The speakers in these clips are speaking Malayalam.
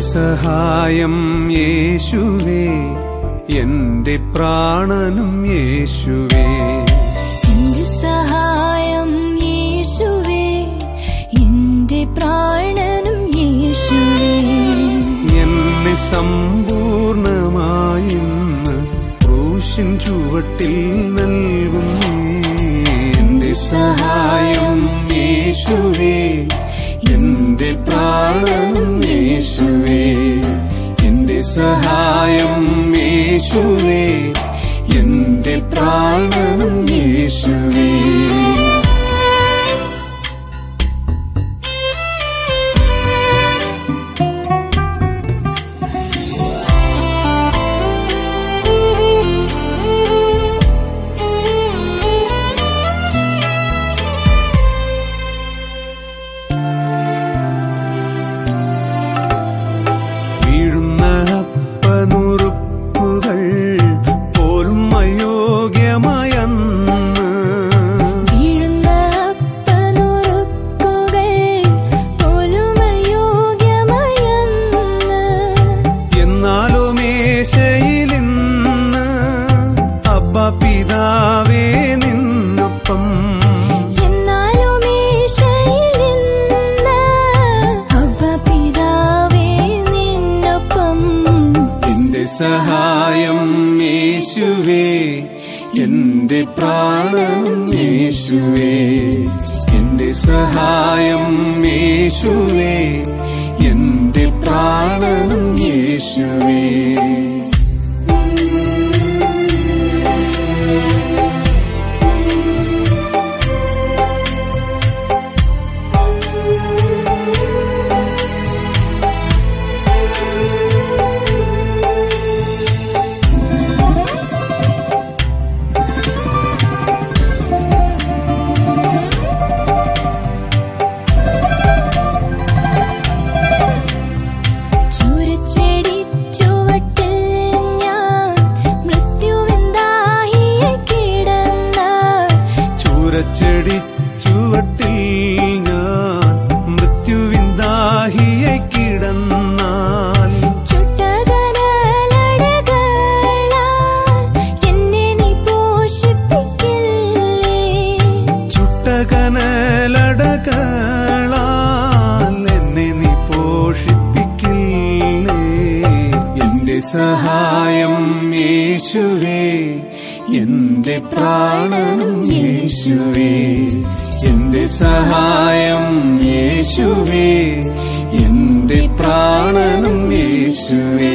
സഹായം യേശുവേ, എന്റെ പ്രാണനും യേശുവേ. എന്റെ സഹായം യേശുവേ, എന്റെ പ്രാണനും യേശുവേ. എന്നെ സമ്പൂർണമായിന്ന് ക്രൂശിൻ ചുവട്ടിൽ നൽകുന്നു. എന്റെ സഹായം യേശുവേ, എന്റെ പ്രാണനും യേശുവേ. എന്റെ സഹായം യേശുവേ, എന്റെ പ്രാണനും യേശുവേ. പിതാവേ നിന്നൊപ്പം, എന്റെ സഹായം യേശുവേ, എന്റെ പ്രാണനും യേശുവേ. എന്റെ സഹായം യേശുവേ, എന്റെ പ്രാണനും യേശുവേ. ചുവട്ടിൽ ഞാൻ മൃത്യുവിൻ ദാഹിയായി കിടന്നാൽ, ചുട്ടകനലടകളാൽ എന്നെ നീ പോഷിപ്പിക്കില്ലേ. എന്റെ സഹായം യേശുവേ, എന്റെ പ്രാണനും യേശുവേ. എന്റെ സഹായം യേശുവേ, എന്റെ പ്രാണനും യേശുവേ.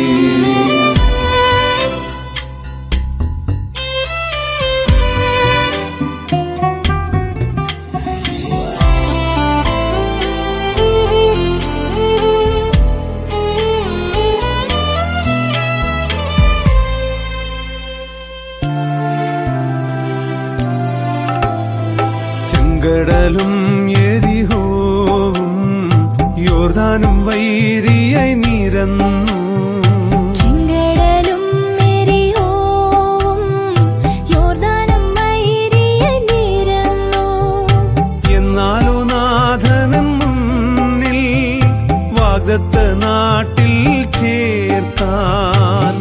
ചെങ്കടലും യെരിഹോവും യോർദാനും വൈരിയായി നിരന്നു. ചെങ്കടലും യെരിഹോവും യോർദാനും വൈരിയായി നിരന്നു. എന്നാലോ നാഥനൻ മുന്നിൽ വാഗ്ദത്ത നാട്ടിൽ ചേർക്കാൻ,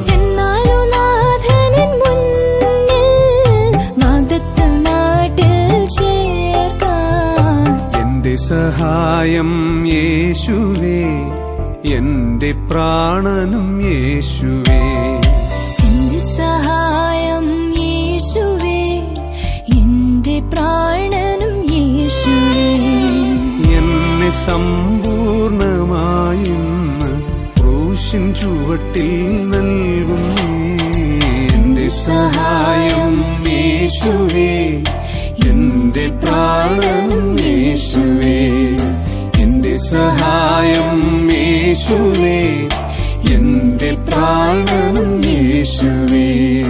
സഹായം യേശുവേ, എന്റെ പ്രാണനും യേശുവേ. എന്റെ സഹായം യേശുവേ, എന്റെ പ്രാണനും യേശുവേ. എന്നെ സമ്പൂർണമായിന്ന് ക്രൂശിൻ ചുവട്ടിൽ നൽകുന്നു. എന്റെ സഹായം യേശുവേ, എന്റെ പ്രാണനും യേശുവേ. എന്റെ സഹായം യേശുവേ, എന്റെ പ്രാണനും യേശുവേ.